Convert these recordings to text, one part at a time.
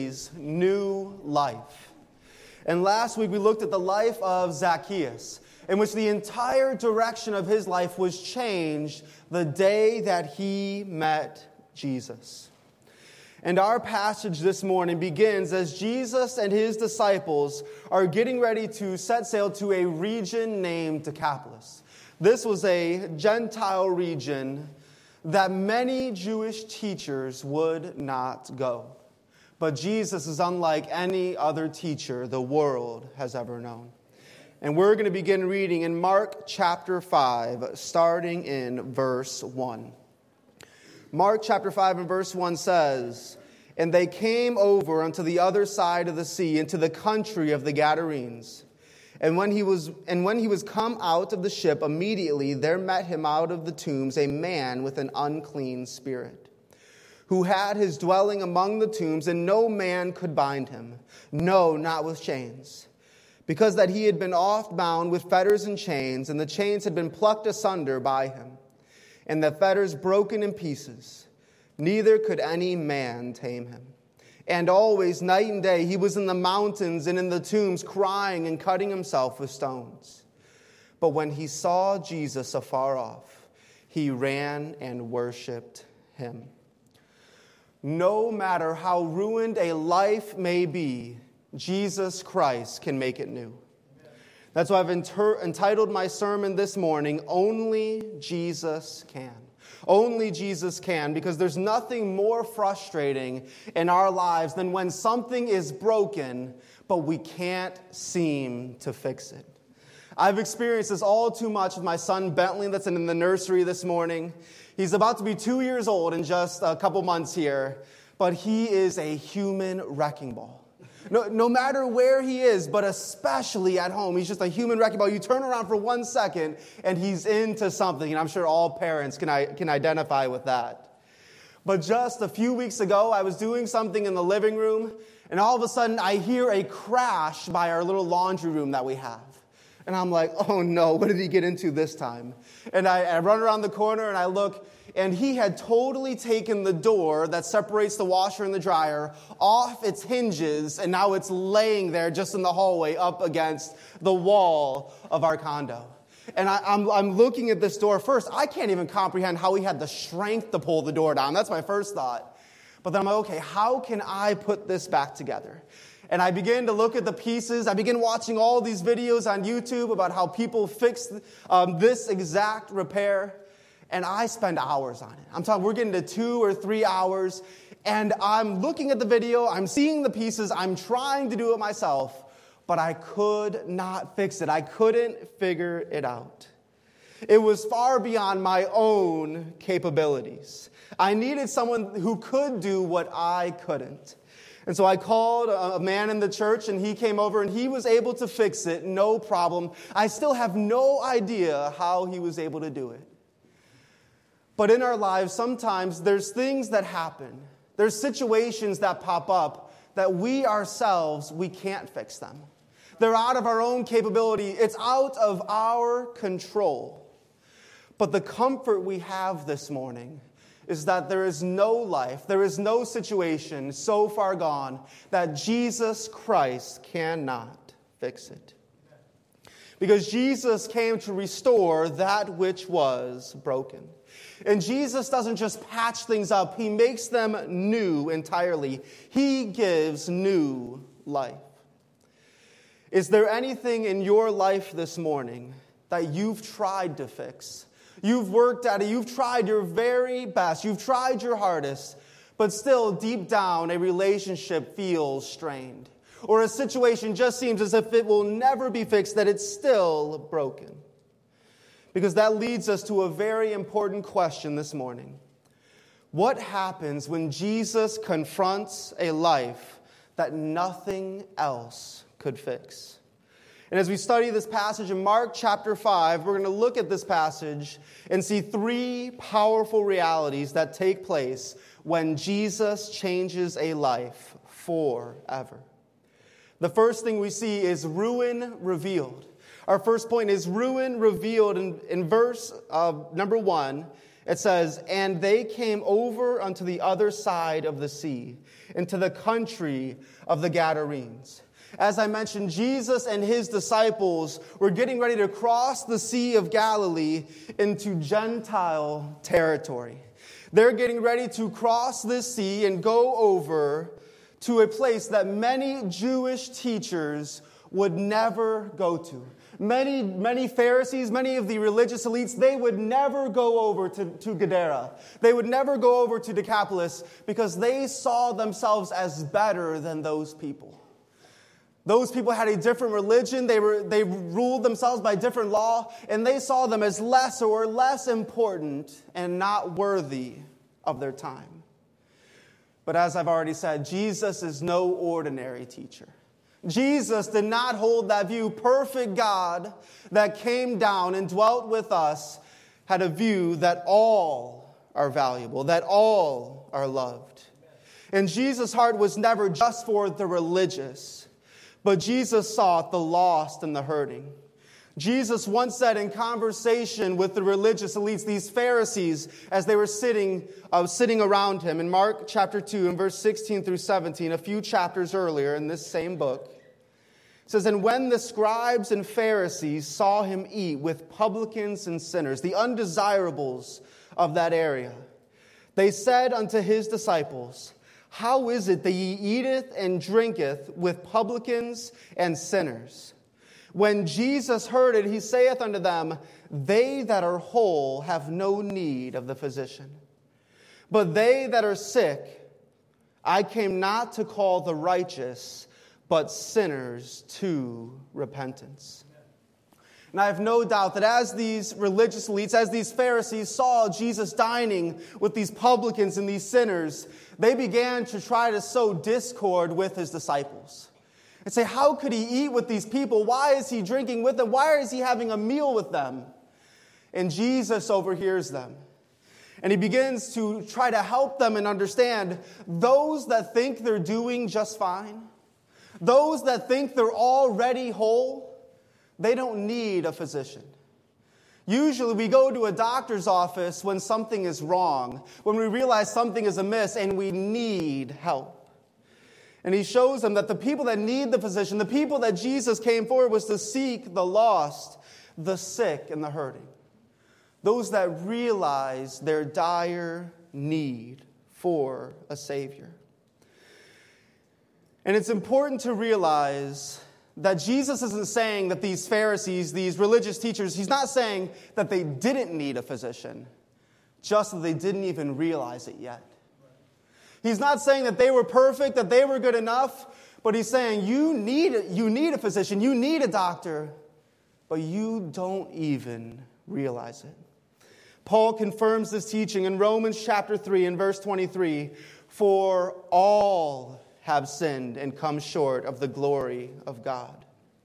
New life. And last week we looked at the life of Zacchaeus, in which the entire direction of his life was changed the day that he met Jesus. And our passage this morning begins as Jesus and his disciples are getting ready to set sail to a region named Decapolis. This was a Gentile region that many Jewish teachers would not go. But Jesus is unlike any other teacher the world has ever known. And we're going to begin reading in Mark chapter 5, starting in verse 1. Mark chapter 5 and verse 1 says, "And they came over unto the other side of the sea, into the country of the Gadarenes. And when he was come out of the ship, immediately there met him out of the tombs a man with an unclean spirit, who had his dwelling among the tombs, and no man could bind him, no, not with chains, because that he had been oft bound with fetters and chains, and the chains had been plucked asunder by him, and the fetters broken in pieces. Neither could any man tame him. And always, night and day, he was in the mountains and in the tombs, crying and cutting himself with stones. But when he saw Jesus afar off, he ran and worshipped him." No matter how ruined a life may be, Jesus Christ can make it new. That's why I've entitled my sermon this morning, "Only Jesus Can." Only Jesus can, because there's nothing more frustrating in our lives than when something is broken, but we can't seem to fix it. I've experienced this all too much with my son Bentley that's in the nursery this morning. He's about to be 2 years old in just a couple months here, but he is a human wrecking ball. No matter where he is, but especially at home, he's just a human wrecking ball. You turn around for 1 second, and he's into something, and I'm sure all parents can identify with that. But just a few weeks ago, I was doing something in the living room, and all of a sudden, I hear a crash by our little laundry room that we have. And I'm like, oh no, what did he get into this time? And I run around the corner, and I look, and he had totally taken the door that separates the washer and the dryer off its hinges, and now it's laying there just in the hallway up against the wall of our condo. And I'm looking at this door. First, I can't even comprehend how he had the strength to pull the door down. That's my first thought. But then I'm like, okay, how can I put this back together? And I began to look at the pieces. I began watching all these videos on YouTube about how people fix this exact repair. And I spend hours on it. I'm talking, we're getting to 2 or 3 hours. And I'm looking at the video. I'm seeing the pieces. I'm trying to do it myself. But I could not fix it. I couldn't figure it out. It was far beyond my own capabilities. I needed someone who could do what I couldn't. And so I called a man in the church, and he came over, and he was able to fix it, no problem. I still have no idea how he was able to do it. But in our lives, sometimes there's things that happen. There's situations that pop up that we ourselves, we can't fix them. They're out of our own capability. It's out of our control. But the comfort we have this morning is that there is no life, there is no situation so far gone that Jesus Christ cannot fix it. Because Jesus came to restore that which was broken. And Jesus doesn't just patch things up, he makes them new entirely. He gives new life. Is there anything in your life this morning that you've tried to fix? You've worked at it, you've tried your very best, you've tried your hardest, but still deep down a relationship feels strained. Or a situation just seems as if it will never be fixed, that it's still broken. Because that leads us to a very important question this morning. What happens when Jesus confronts a life that nothing else could fix? And as we study this passage in Mark chapter 5, we're going to look at this passage and see 3 powerful realities that take place when Jesus changes a life forever. The first thing we see is ruin revealed. Our first point is ruin revealed. In verse number 1, it says, "And they came over unto the other side of the sea, into the country of the Gadarenes. As I mentioned, Jesus and his disciples were getting ready to cross the Sea of Galilee into Gentile territory. They're getting ready to cross this sea and go over to a place that many Jewish teachers would never go to. Many Pharisees, many of the religious elites, they would never go over to Gadara. They would never go over to Decapolis because they saw themselves as better than those people. Those people had a different religion. They ruled themselves by different law, and they saw them as lesser or less important and not worthy of their time. But as I've already said, Jesus is no ordinary teacher. Jesus did not hold that view. Perfect God that came down and dwelt with us had a view that all are valuable, that all are loved. And Jesus' heart was never just for the religious, but Jesus sought the lost and the hurting. Jesus once said in conversation with the religious elites, these Pharisees, as they were sitting around him, in Mark chapter 2 and verse 16 through 17, a few chapters earlier in this same book, it says, "And when the scribes and Pharisees saw him eat with publicans and sinners, the undesirables of that area, they said unto his disciples, How is it that ye eateth and drinketh with publicans and sinners? When Jesus heard it, he saith unto them, They that are whole have no need of the physician, but they that are sick. I came not to call the righteous, but sinners to repentance." And I have no doubt that as these religious elites, as these Pharisees saw Jesus dining with these publicans and these sinners, they began to try to sow discord with his disciples. And say, how could he eat with these people? Why is he drinking with them? Why is he having a meal with them? And Jesus overhears them. And he begins to try to help them and understand those that think they're doing just fine, those that think they're already whole, they don't need a physician. Usually we go to a doctor's office when something is wrong, when we realize something is amiss and we need help. And he shows them that the people that need the physician, the people that Jesus came for, was to seek the lost, the sick, and the hurting. Those that realize their dire need for a Savior. And it's important to realize that Jesus isn't saying that these Pharisees, these religious teachers, he's not saying that they didn't need a physician, just that they didn't even realize it yet. He's not saying that they were perfect, that they were good enough, but he's saying you need a physician, you need a doctor, but you don't even realize it. Paul confirms this teaching in Romans chapter 3 and verse 23, "For all have sinned and come short of the glory of God."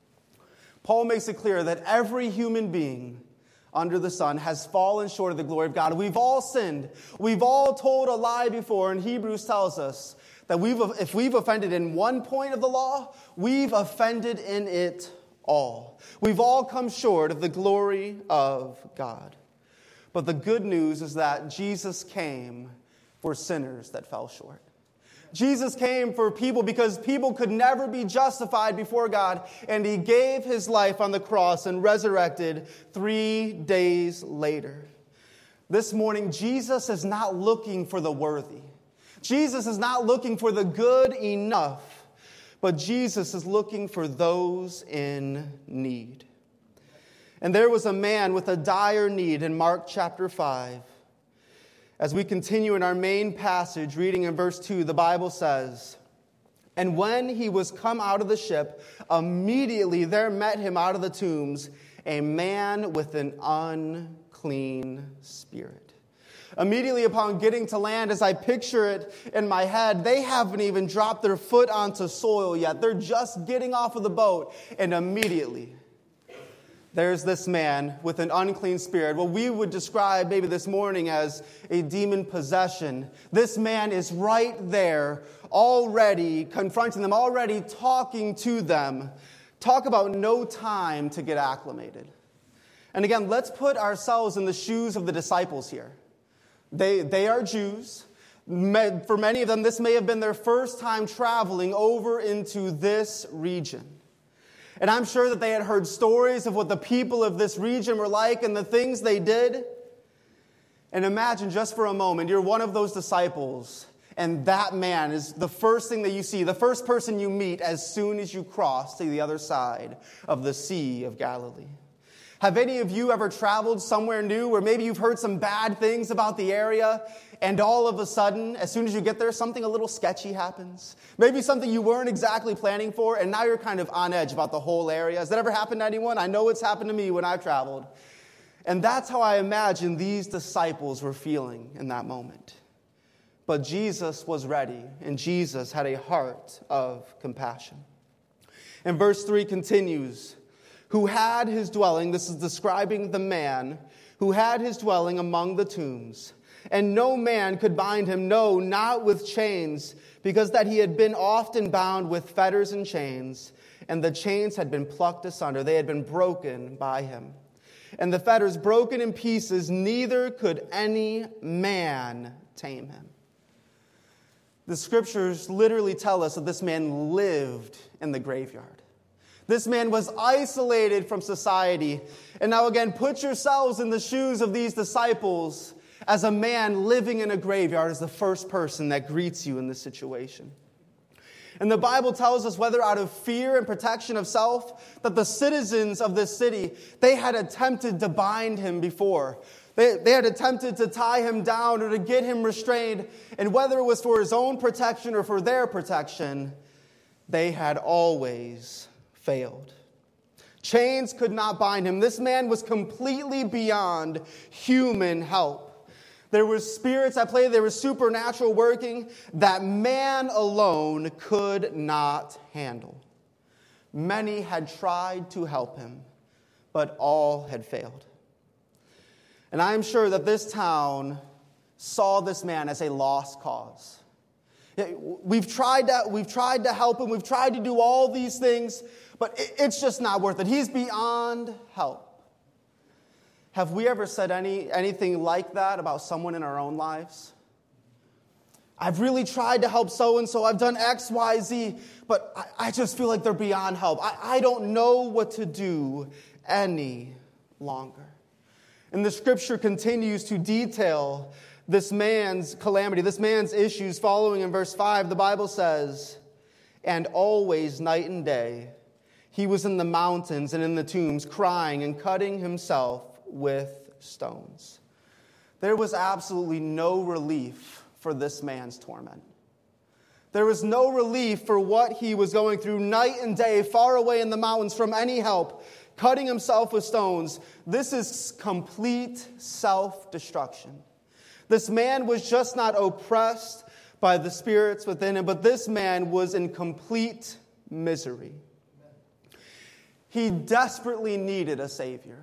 Paul makes it clear that every human being under the sun has fallen short of the glory of God. We've all sinned. We've all told a lie before, and Hebrews tells us that if we've offended in one point of the law, we've offended in it all. We've all come short of the glory of God. But the good news is that Jesus came for sinners that fell short. Jesus came for people because people could never be justified before God, and he gave his life on the cross and resurrected 3 days later. This morning, Jesus is not looking for the worthy. Jesus is not looking for the good enough, but Jesus is looking for those in need. And there was a man with a dire need in Mark chapter 5. As we continue in our main passage, reading in verse 2, the Bible says, "And when he was come out of the ship, immediately there met him out of the tombs a man with an unclean spirit." Immediately upon getting to land, as I picture it in my head, they haven't even dropped their foot onto soil yet. They're just getting off of the boat, and immediately there's this man with an unclean spirit, what we would describe maybe this morning as a demon possession. This man is right there, already confronting them, already talking to them. Talk about no time to get acclimated. And again, let's put ourselves in the shoes of the disciples here. They are Jews. For many of them, this may have been their first time traveling over into this region. And I'm sure that they had heard stories of what the people of this region were like and the things they did. And imagine just for a moment, you're one of those disciples, and that man is the first thing that you see, the first person you meet as soon as you cross to the other side of the Sea of Galilee. Have any of you ever traveled somewhere new where maybe you've heard some bad things about the area, and all of a sudden, as soon as you get there, something a little sketchy happens? Maybe something you weren't exactly planning for, and now you're kind of on edge about the whole area. Has that ever happened to anyone? I know it's happened to me when I've traveled. And that's how I imagine these disciples were feeling in that moment. But Jesus was ready, and Jesus had a heart of compassion. And verse 3 continues, who had his dwelling, this is describing the man, who had his dwelling among the tombs. And no man could bind him, no, not with chains, because that he had been often bound with fetters and chains, and the chains had been plucked asunder, they had been broken by him. And the fetters broken in pieces, neither could any man tame him. The scriptures literally tell us that this man lived in the graveyard. This man was isolated from society. And now again, put yourselves in the shoes of these disciples as a man living in a graveyard as the first person that greets you in this situation. And the Bible tells us, whether out of fear and protection of self, that the citizens of this city, they had attempted to bind him before. They had attempted to tie him down or to get him restrained. And whether it was for his own protection or for their protection, they had always failed. Chains could not bind him. This man was completely beyond human help. There were spirits at play. There was supernatural working that man alone could not handle. Many had tried to help him, but all had failed. And I am sure that this town saw this man as a lost cause. We've tried to help him. We've tried to do all these things, but it's just not worth it. He's beyond help. Have we ever said anything like that about someone in our own lives? I've really tried to help so-and-so. I've done X, Y, Z, but I just feel like they're beyond help. I don't know what to do any longer. And the scripture continues to detail this man's calamity, this man's issues. Following in verse 5, the Bible says, and always night and day, he was in the mountains and in the tombs, crying and cutting himself with stones. There was absolutely no relief for this man's torment. There was no relief for what he was going through night and day, far away in the mountains from any help, cutting himself with stones. This is complete self-destruction. This man was just not oppressed by the spirits within him, but this man was in complete misery. He desperately needed a Savior.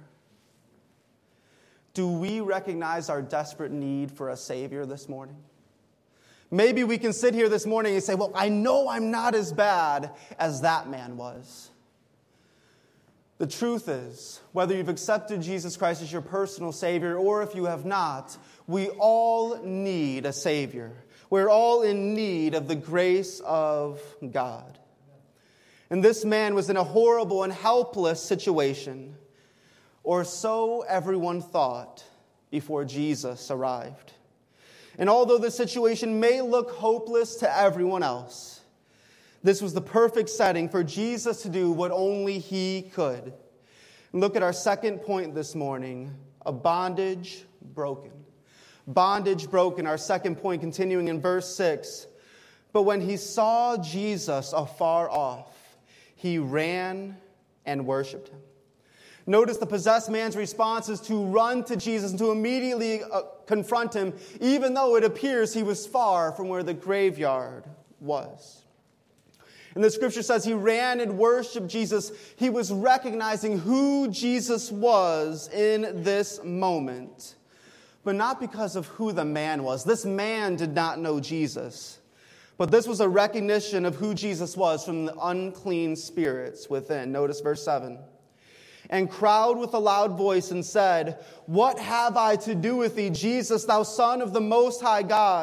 Do we recognize our desperate need for a Savior this morning? Maybe we can sit here this morning and say, well, I know I'm not as bad as that man was. The truth is, whether you've accepted Jesus Christ as your personal Savior or if you have not, we all need a Savior. We're all in need of the grace of God. And this man was in a horrible and helpless situation. Or so everyone thought before Jesus arrived. And although the situation may look hopeless to everyone else, this was the perfect setting for Jesus to do what only he could. And look at our second point this morning, a bondage broken. Bondage broken, our second point, continuing in verse 6. But when he saw Jesus afar off, he ran and worshipped him. Notice the possessed man's response is to run to Jesus and to immediately confront him, even though it appears he was far from where the graveyard was. And the scripture says he ran and worshiped Jesus. He was recognizing who Jesus was in this moment, but not because of who the man was. This man did not know Jesus, but this was a recognition of who Jesus was from the unclean spirits within. Notice verse 7. And cried with a loud voice and said, what have I to do with thee, Jesus, thou Son of the Most High God?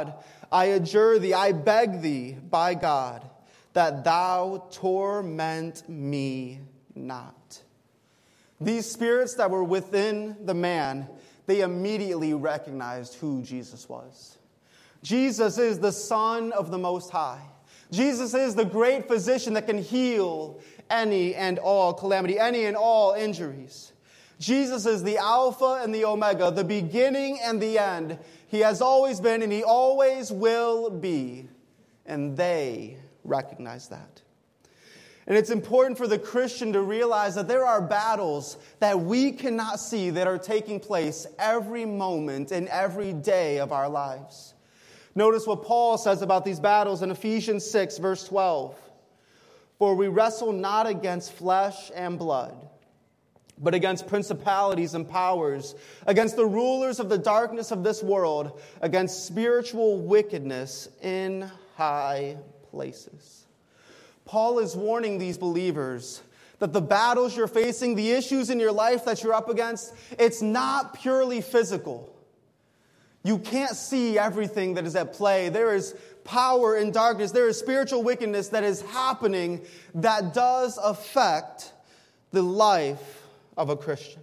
I adjure thee, I beg thee, by God, that thou torment me not. These spirits that were within the man, they immediately recognized who Jesus was. Jesus is the Son of the Most High. Jesus is the great physician that can heal any and all calamity, any and all injuries. Jesus is the Alpha and the Omega, the beginning and the end. He has always been and he always will be. And they recognize that. And it's important for the Christian to realize that there are battles that we cannot see that are taking place every moment and every day of our lives. Notice what Paul says about these battles in Ephesians 6, verse 12. For we wrestle not against flesh and blood, but against principalities and powers, against the rulers of the darkness of this world, against spiritual wickedness in high places. Paul is warning these believers that the battles you're facing, the issues in your life that you're up against, it's not purely physical. You can't see everything that is at play. There is power in darkness. There is spiritual wickedness that is happening that does affect the life of a Christian.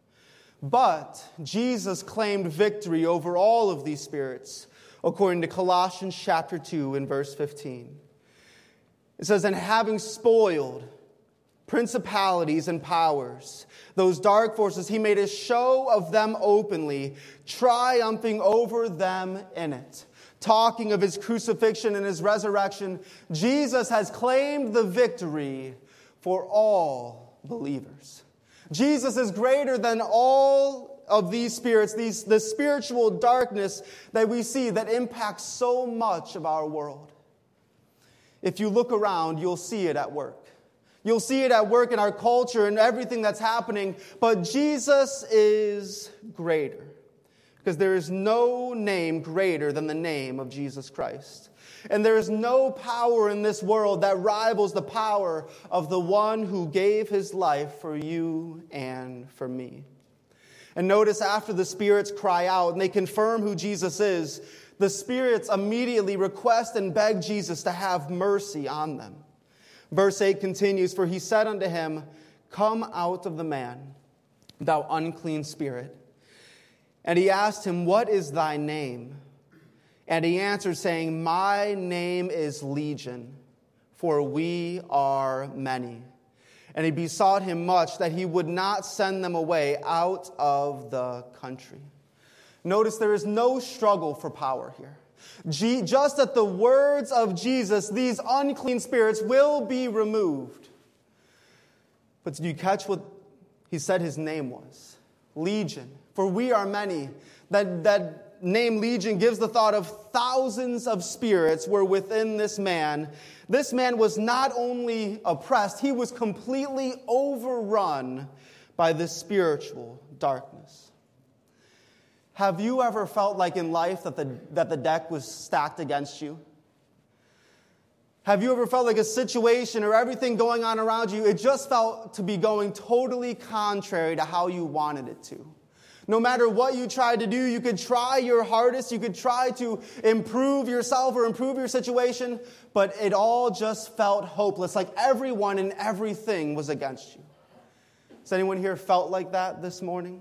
But Jesus claimed victory over all of these spirits, according to Colossians chapter 2 and verse 15. It says, and having spoiled principalities and powers, those dark forces, he made a show of them openly, triumphing over them in it. Talking of his crucifixion and his resurrection, Jesus has claimed the victory for all believers. Jesus is greater than all of these spirits, the spiritual darkness that we see that impacts so much of our world. If you look around, you'll see it at work. You'll see it at work in our culture and everything that's happening. But Jesus is greater. Because there is no name greater than the name of Jesus Christ. And there is no power in this world that rivals the power of the one who gave his life for you and for me. And notice after the spirits cry out and they confirm who Jesus is, the spirits immediately request and beg Jesus to have mercy on them. Verse 8 continues, for he said unto him, come out of the man, thou unclean spirit. And he asked him, what is thy name? And he answered, saying, my name is Legion, for we are many. And he besought him much that he would not send them away out of the country. Notice there is no struggle for power here. Just at the words of Jesus, these unclean spirits will be removed. But did you catch what he said his name was? Legion. For we are many. That name Legion gives the thought of thousands of spirits were within this man. This man was not only oppressed, he was completely overrun by this spiritual darkness. Have you ever felt like in life that the deck was stacked against you? Have you ever felt like a situation or everything going on around you, it just felt to be going totally contrary to how you wanted it to? No matter what you tried to do, you could try your hardest, you could try to improve yourself or improve your situation, but it all just felt hopeless, like everyone and everything was against you. Has anyone here felt like that this morning?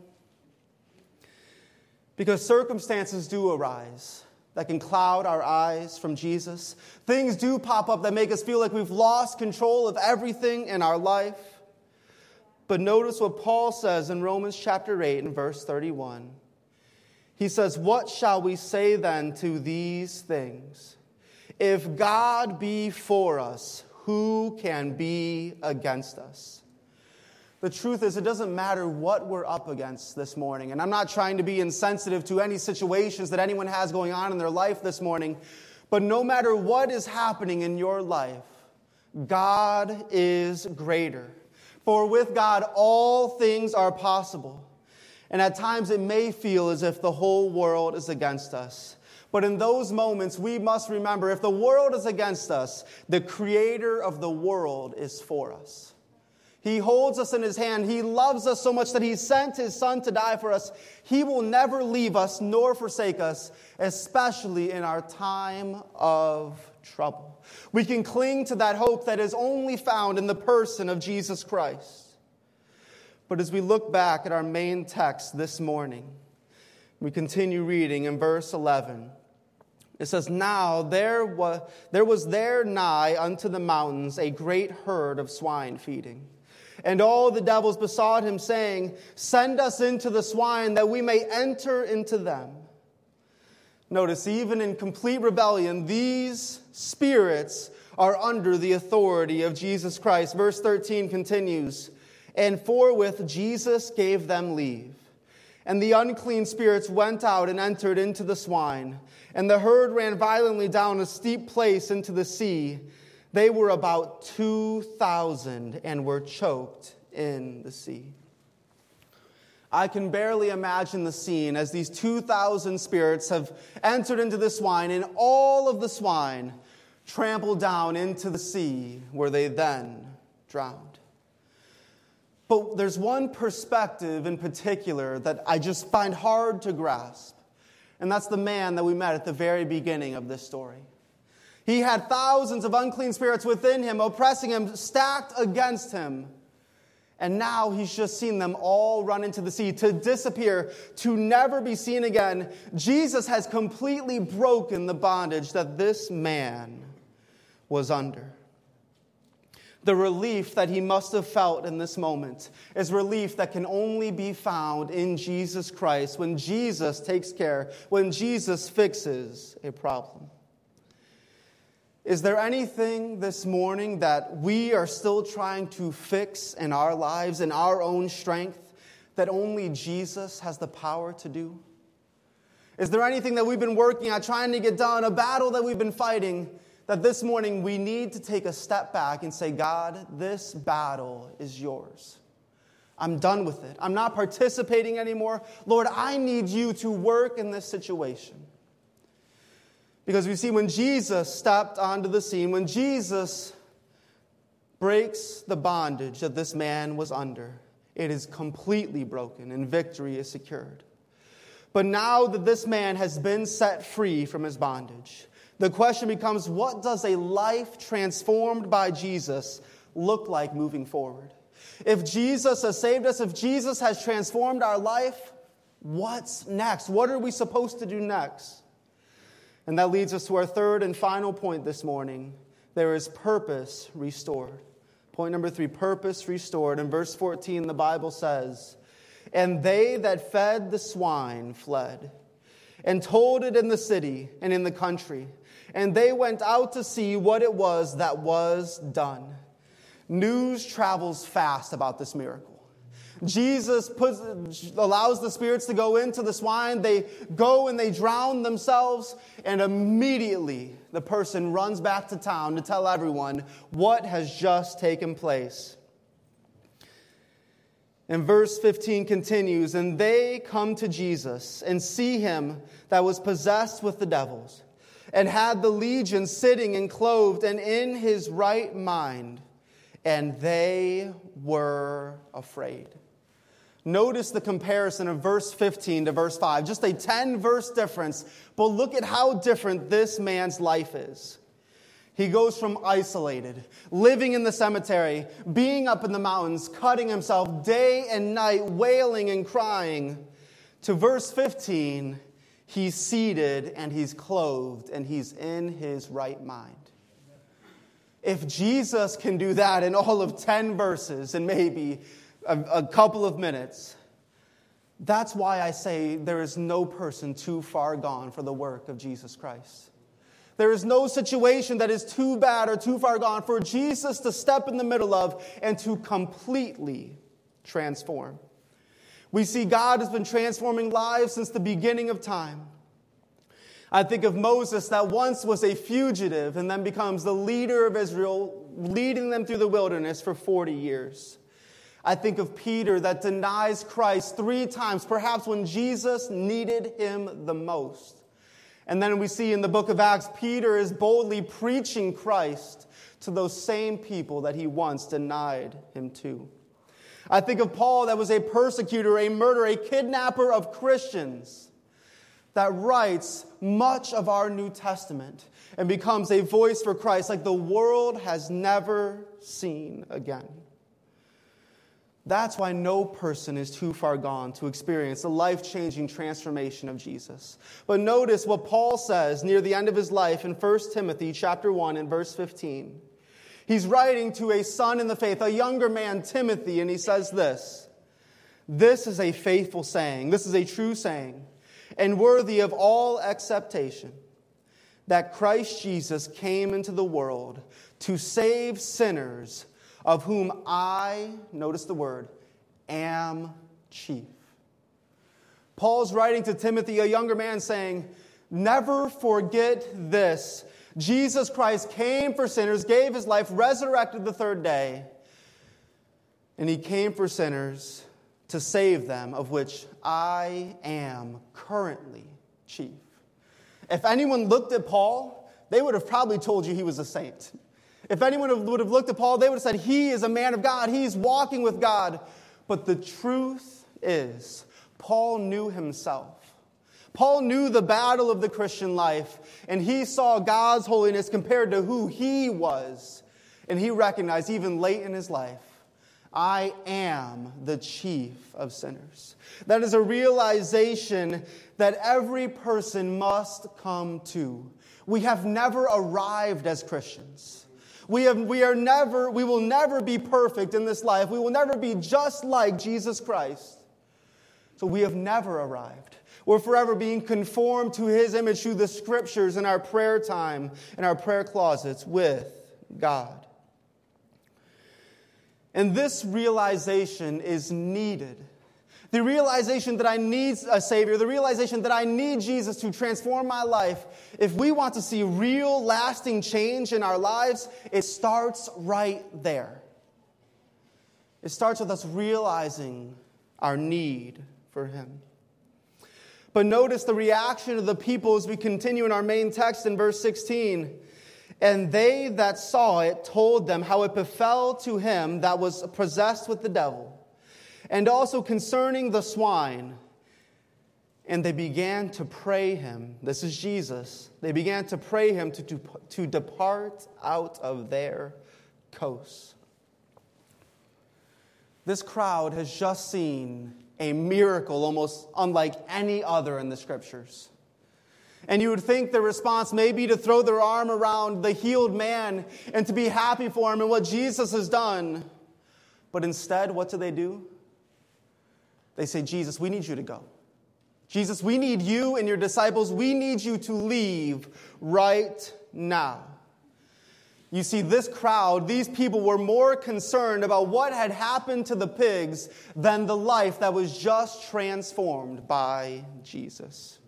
Because circumstances do arise that can cloud our eyes from Jesus. Things do pop up that make us feel like we've lost control of everything in our life. But notice what Paul says in Romans chapter 8 and verse 31. He says, what shall we say then to these things? If God be for us, who can be against us? The truth is, it doesn't matter what we're up against this morning. And I'm not trying to be insensitive to any situations that anyone has going on in their life this morning. But no matter what is happening in your life, God is greater. For with God, all things are possible. And at times it may feel as if the whole world is against us. But in those moments, we must remember, if the world is against us, the creator of the world is for us. He holds us in his hand. He loves us so much that he sent his son to die for us. He will never leave us nor forsake us, especially in our time of trouble. We can cling to that hope that is only found in the person of Jesus Christ. But as we look back at our main text this morning, we continue reading in verse 11. It says, "Now there was there nigh unto the mountains a great herd of swine feeding. And all the devils besought him, saying, Send us into the swine, that we may enter into them." Notice, even in complete rebellion, these spirits are under the authority of Jesus Christ. Verse 13 continues, "And forthwith Jesus gave them leave. And the unclean spirits went out and entered into the swine. And the herd ran violently down a steep place into the sea. They were about 2,000 and were choked in the sea." I can barely imagine the scene as these 2,000 spirits have entered into the swine, and all of the swine trampled down into the sea, where they then drowned. But there's one perspective in particular that I just find hard to grasp, and that's the man that we met at the very beginning of this story. He had thousands of unclean spirits within him, oppressing him, stacked against him. And now he's just seen them all run into the sea, to disappear, to never be seen again. Jesus has completely broken the bondage that this man was under. The relief that he must have felt in this moment is relief that can only be found in Jesus Christ, when Jesus takes care, when Jesus fixes a problem. Is there anything this morning that we are still trying to fix in our lives, in our own strength, that only Jesus has the power to do? Is there anything that we've been working at, trying to get done, a battle that we've been fighting, that this morning we need to take a step back and say, God, this battle is yours. I'm done with it. I'm not participating anymore. Lord, I need you to work in this situation. Because we see when Jesus stepped onto the scene, when Jesus breaks the bondage that this man was under, it is completely broken and victory is secured. But now that this man has been set free from his bondage, the question becomes, what does a life transformed by Jesus look like moving forward? If Jesus has saved us, if Jesus has transformed our life, what's next? What are we supposed to do next? And that leads us to our third and final point this morning. There is purpose restored. Point number 3, purpose restored. In verse 14, the Bible says, "And they that fed the swine fled, and told it in the city and in the country. And they went out to see what it was that was done." News travels fast about this miracle. Jesus allows the spirits to go into the swine. They go and they drown themselves. And immediately the person runs back to town to tell everyone what has just taken place. And verse 15 continues, "And they come to Jesus and see him that was possessed with the devils, and had the legion sitting and clothed and in his right mind. And they were afraid." Notice the comparison of verse 15 to verse 5. Just a 10-verse difference. But look at how different this man's life is. He goes from isolated, living in the cemetery, being up in the mountains, cutting himself day and night, wailing and crying, to verse 15, he's seated and he's clothed and he's in his right mind. If Jesus can do that in all of 10 verses and maybe a couple of minutes, that's why I say there is no person too far gone for the work of Jesus Christ. There is no situation that is too bad or too far gone for Jesus to step in the middle of and to completely transform. We see God has been transforming lives since the beginning of time. I think of Moses, that once was a fugitive and then becomes the leader of Israel, leading them through the wilderness for 40 years. I think of Peter that denies Christ 3 times, perhaps when Jesus needed him the most. And then we see in the book of Acts, Peter is boldly preaching Christ to those same people that he once denied him to. I think of Paul, that was a persecutor, a murderer, a kidnapper of Christians, that writes much of our New Testament and becomes a voice for Christ like the world has never seen again. That's why no person is too far gone to experience the life-changing transformation of Jesus. But notice what Paul says near the end of his life in 1 Timothy chapter 1 and verse 15. He's writing to a son in the faith, a younger man, Timothy, and he says this: "This is a faithful saying, this is a true saying, and worthy of all acceptation, that Christ Jesus came into the world to save sinners, of whom I," notice the word, "am chief." Paul's writing to Timothy, a younger man, saying, never forget this. Jesus Christ came for sinners, gave his life, resurrected the third day, and he came for sinners to save them, of which I am currently chief. If anyone looked at Paul, they would have probably told you he was a saint. If anyone would have looked at Paul, they would have said, he is a man of God. He's walking with God. But the truth is, Paul knew himself. Paul knew the battle of the Christian life, and he saw God's holiness compared to who he was. And he recognized, even late in his life, I am the chief of sinners. That is a realization that every person must come to. We have never arrived as Christians. We will never be perfect in this life. We will never be just like Jesus Christ. So we have never arrived. We're forever being conformed to his image through the scriptures in our prayer time, in our prayer closets with God. And this realization is needed. The realization that I need a Savior, the realization that I need Jesus to transform my life. If we want to see real, lasting change in our lives, it starts right there. It starts with us realizing our need for him. But notice the reaction of the people as we continue in our main text in verse 16. And they that saw it told them how it befell to him that was possessed with the devil, and also concerning the swine. And they began to pray him. This is Jesus. They began to pray him to depart out of their coasts. This crowd has just seen a miracle almost unlike any other in the scriptures. And you would think the response may be to throw their arm around the healed man and to be happy for him and what Jesus has done. But instead, what do? They say, Jesus, we need you to go. Jesus, we need you and your disciples. We need you to leave right now. You see, this crowd, these people were more concerned about what had happened to the pigs than the life that was just transformed by Jesus.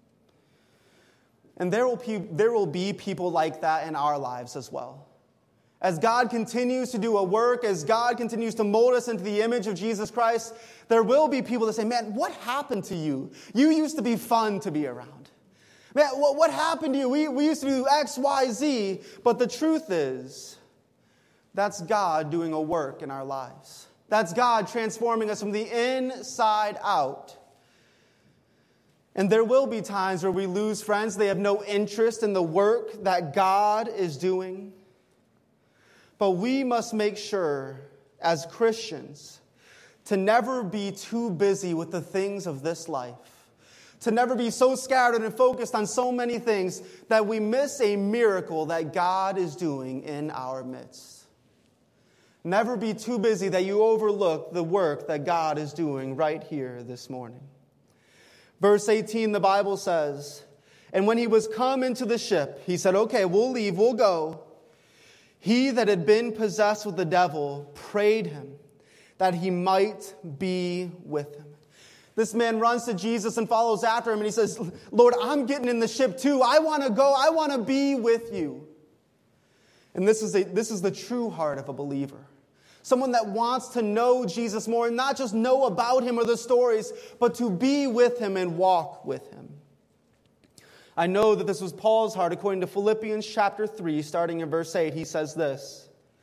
And there will be people like that in our lives as well. As God continues to do a work, as God continues to mold us into the image of Jesus Christ, there will be people that say, man, what happened to you? You used to be fun to be around. Man, what happened to you? We used to do X, Y, Z. But the truth is, that's God doing a work in our lives. That's God transforming us from the inside out. And there will be times where we lose friends. They have no interest in the work that God is doing. But we must make sure, as Christians, to never be too busy with the things of this life. To never be so scattered and focused on so many things that we miss a miracle that God is doing in our midst. Never be too busy that you overlook the work that God is doing right here this morning. Verse 18, the Bible says, and when he was come into the ship, he said, okay, we'll leave, we'll go. He that had been possessed with the devil prayed him that he might be with him. This man runs to Jesus and follows after him, and he says, Lord, I'm getting in the ship too. I want to go. I want to be with you. And this is the true heart of a believer. Someone that wants to know Jesus more, and not just know about him or the stories, but to be with him and walk with him. I know that this was Paul's heart. According to Philippians chapter 3, starting in verse 8, he says this,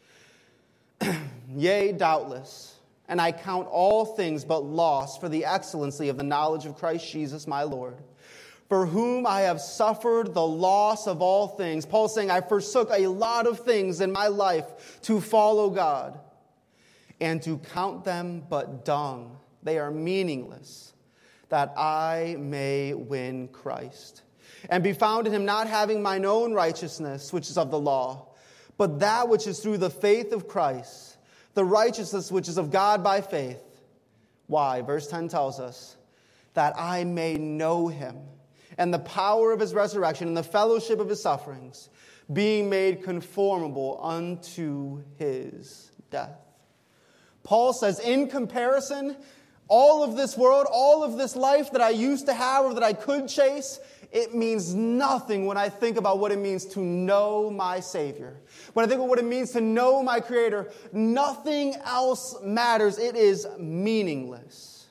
"Yea, doubtless, and I count all things but loss for the excellency of the knowledge of Christ Jesus my Lord, for whom I have suffered the loss of all things." Paul's saying, I forsook a lot of things in my life to follow God, and to count them but dung. They are meaningless, that I may win Christ, and be found in him, not having mine own righteousness, which is of the law, but that which is through the faith of Christ, the righteousness which is of God by faith. Why? Verse 10 tells us, that I may know him, and the power of his resurrection, and the fellowship of his sufferings, being made conformable unto his death. Paul says, in comparison, all of this world, all of this life that I used to have or that I could chase, it means nothing when I think about what it means to know my Savior. When I think about what it means to know my Creator, nothing else matters. It is meaningless.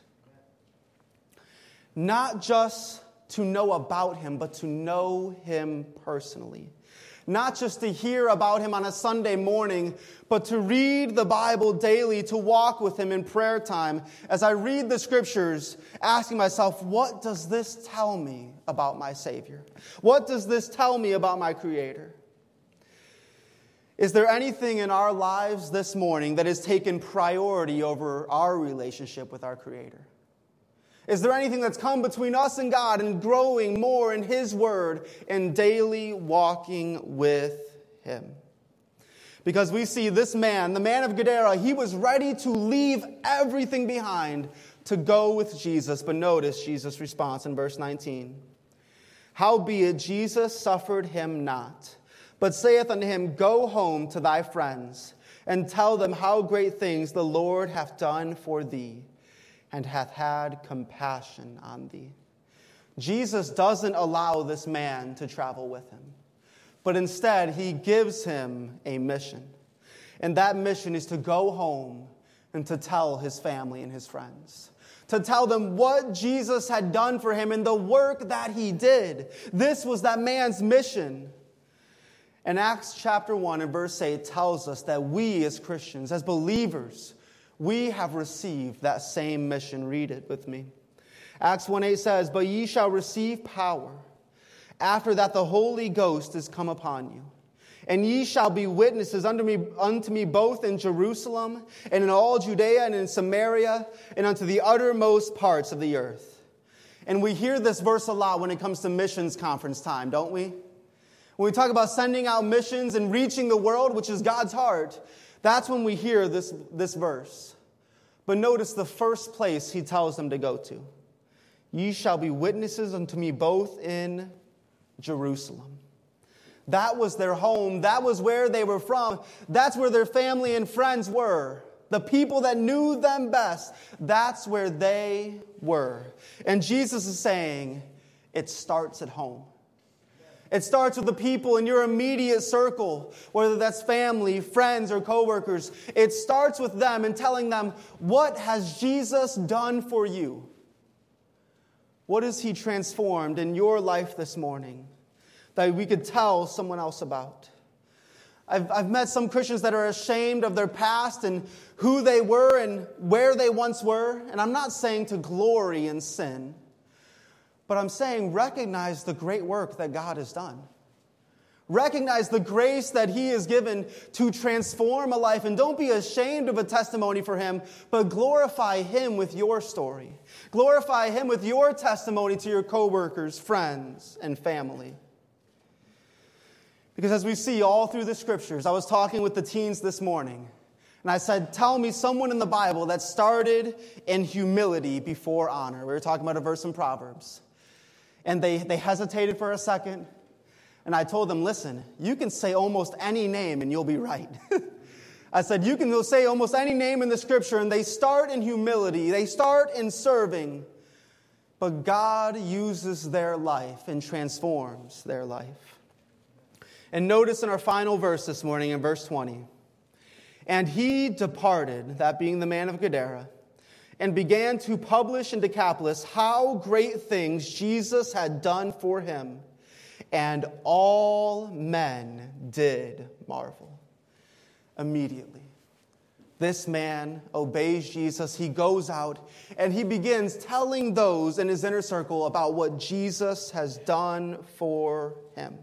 Not just to know about him, but to know him personally. Not just to hear about him on a Sunday morning, but to read the Bible daily, to walk with him in prayer time. As I read the scriptures, asking myself, what does this tell me about my Savior? What does this tell me about my Creator? Is there anything in our lives this morning that has taken priority over our relationship with our Creator? Is there anything that's come between us and God and growing more in his word and daily walking with him? Because we see this man, the man of Gadara, he was ready to leave everything behind to go with Jesus. But notice Jesus' response in verse 19. "Howbeit Jesus suffered him not, but saith unto him, Go home to thy friends, and tell them how great things the Lord hath done for thee, and hath had compassion on thee." Jesus doesn't allow this man to travel with him, but instead he gives him a mission. And that mission is to go home and to tell his family and his friends, to tell them what Jesus had done for him and the work that he did. This was that man's mission. And Acts chapter 1 and verse 8 tells us that we as Christians, as believers, we have received that same mission. Read it with me. Acts 1:8 says, "But ye shall receive power, after that the Holy Ghost is come upon you. And ye shall be witnesses unto me both in Jerusalem, and in all Judea, and in Samaria, and unto the uttermost parts of the earth." And we hear this verse a lot when it comes to missions conference time, don't we? When we talk about sending out missions and reaching the world, which is God's heart, that's when we hear this verse. But notice the first place he tells them to go to. "Ye shall be witnesses unto me both in Jerusalem." That was their home. That was where they were from. That's where their family and friends were. The people that knew them best. That's where they were. And Jesus is saying, it starts at home. It starts with the people in your immediate circle, whether that's family, friends, or coworkers. It starts with them and telling them, what has Jesus done for you? What has he transformed in your life this morning that we could tell someone else about? I've met some Christians that are ashamed of their past and who they were and where they once were. And I'm not saying to glory in sin, but I'm saying recognize the great work that God has done. Recognize the grace that he has given to transform a life. And don't be ashamed of a testimony for him, but glorify him with your story. Glorify him with your testimony to your coworkers, friends, and family. Because as we see all through the scriptures, I was talking with the teens this morning, and I said, tell me someone in the Bible that started in humility before honor. We were talking about a verse in Proverbs. And they hesitated for a second. And I told them, listen, you can say almost any name and you'll be right. I said, you can say almost any name in the scripture, and they start in humility. They start in serving. But God uses their life and transforms their life. And notice in our final verse this morning, in verse 20, "And he departed," that being the man of Gadara, "and began to publish in Decapolis how great things Jesus had done for him. and all men did marvel. Immediately, this man obeys Jesus. He goes out and he begins telling those in his inner circle about what Jesus has done for him.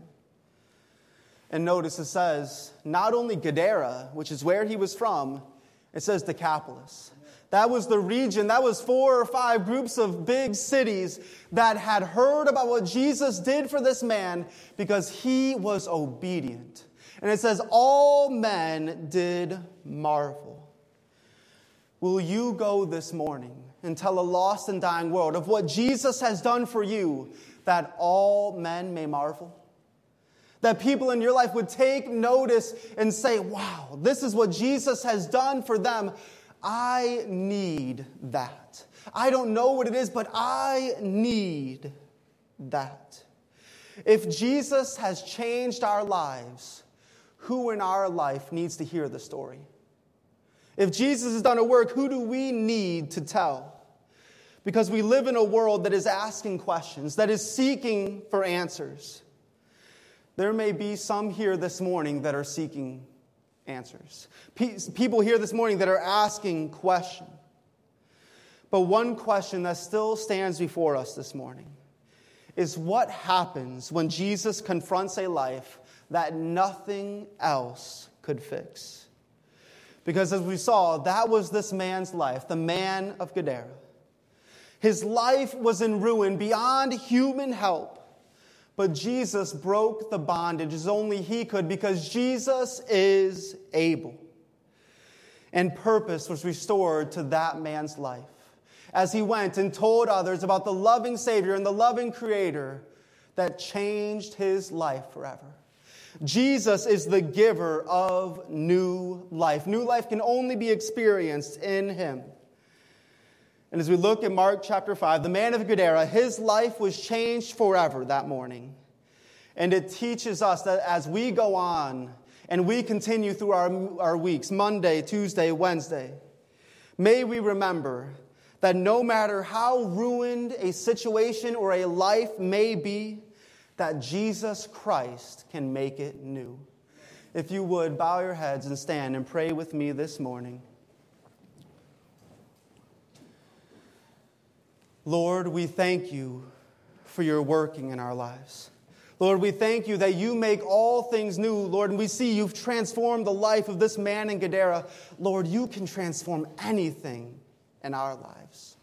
And notice it says, not only Gadara, which is where he was from, it says Decapolis. That was the region, that was 4 or 5 groups of big cities that had heard about what Jesus did for this man because he was obedient. And it says, all men did marvel. Will you go this morning and tell a lost and dying world of what Jesus has done for you, that all men may marvel? That people in your life would take notice and say, wow, this is what Jesus has done for them. I need that. I don't know what it is, but I need that. If Jesus has changed our lives, who in our life needs to hear the story? If Jesus has done a work, who do we need to tell? Because we live in a world that is asking questions, that is seeking for answers. There may be some here this morning that are seeking answers. People here this morning that are asking questions. But one question that still stands before us this morning is what happens when Jesus confronts a life that nothing else could fix? Because as we saw, that was this man's life, the man of Gadara. His life was in ruin beyond human help. But Jesus broke the bondage as only he could because Jesus is able. And purpose was restored to that man's life as he went and told others about the loving Savior and the loving Creator that changed his life forever. Jesus is the giver of new life. New life can only be experienced in him. And as we look at Mark chapter 5, the man of Gadara, his life was changed forever that morning. And it teaches us that as we go on and we continue through our weeks, Monday, Tuesday, Wednesday, may we remember that no matter how ruined a situation or a life may be, that Jesus Christ can make it new. If you would, bow your heads and stand and pray with me this morning. Lord, we thank you for your working in our lives. Lord, we thank you that you make all things new, Lord, and we see you've transformed the life of this man in Gadara. Lord, you can transform anything in our lives.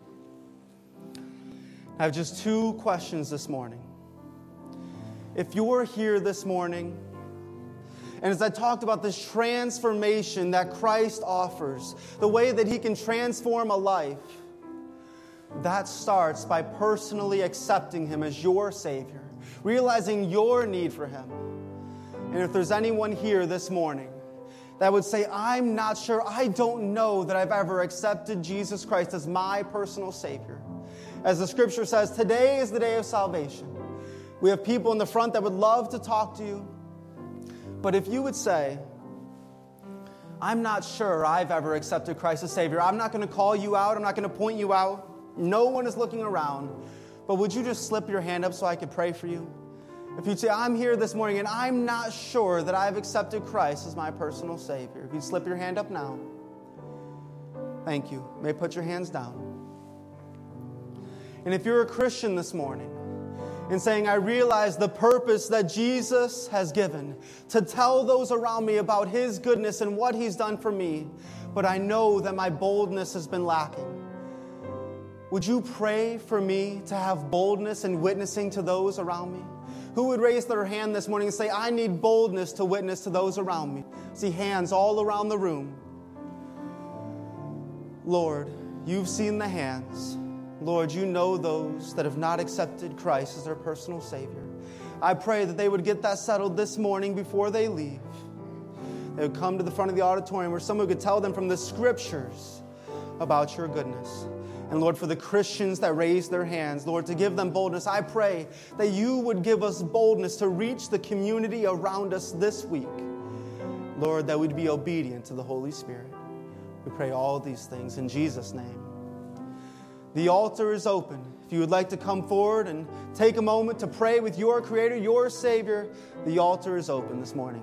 I have just 2 questions this morning. If you're here this morning, and as I talked about this transformation that Christ offers, the way that he can transform a life, that starts by personally accepting him as your Savior, realizing your need for him. And if there's anyone here this morning that would say, I'm not sure, I don't know that I've ever accepted Jesus Christ as my personal Savior. As the scripture says, today is the day of salvation. We have people in the front that would love to talk to you. But if you would say, I'm not sure I've ever accepted Christ as Savior, I'm not going to call you out, I'm not going to point you out. No one is looking around. But would you just slip your hand up so I could pray for you? If you'd say, I'm here this morning and I'm not sure that I've accepted Christ as my personal Savior. If you'd slip your hand up now. Thank you. You may put your hands down. And if you're a Christian this morning and saying, I realize the purpose that Jesus has given to tell those around me about his goodness and what he's done for me, but I know that my boldness has been lacking. Would you pray for me to have boldness in witnessing to those around me? Who would raise their hand this morning and say, I need boldness to witness to those around me? See hands all around the room. Lord, you've seen the hands. Lord, you know those that have not accepted Christ as their personal Savior. I pray that they would get that settled this morning before they leave. They would come to the front of the auditorium where someone could tell them from the scriptures about your goodness. And Lord, for the Christians that raise their hands, Lord, to give them boldness, I pray that you would give us boldness to reach the community around us this week. Lord, that we'd be obedient to the Holy Spirit. We pray all these things in Jesus' name. The altar is open. If you would like to come forward and take a moment to pray with your Creator, your Savior, the altar is open this morning.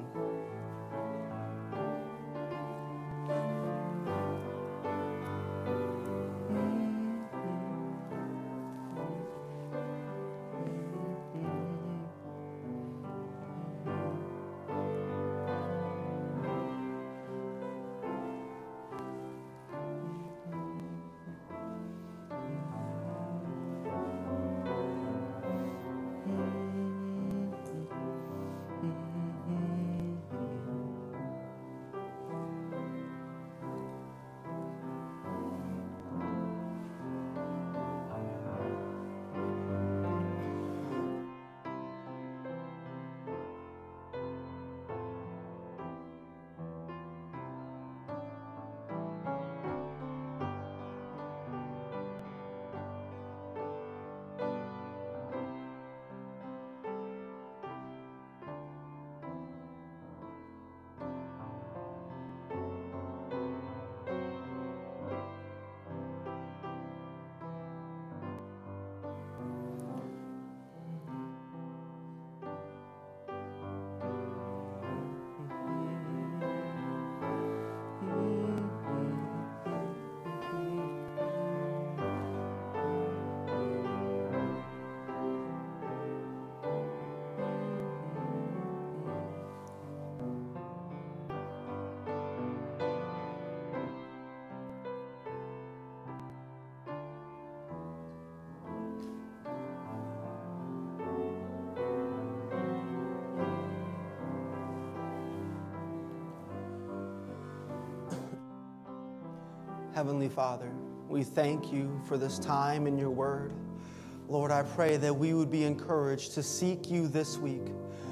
Heavenly Father, we thank you for this time in your word. Lord, I pray that we would be encouraged to seek you this week,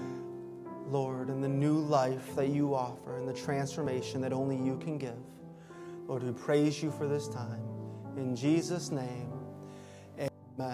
Lord, in the new life that you offer and the transformation that only you can give. Lord, we praise you for this time. In Jesus' name,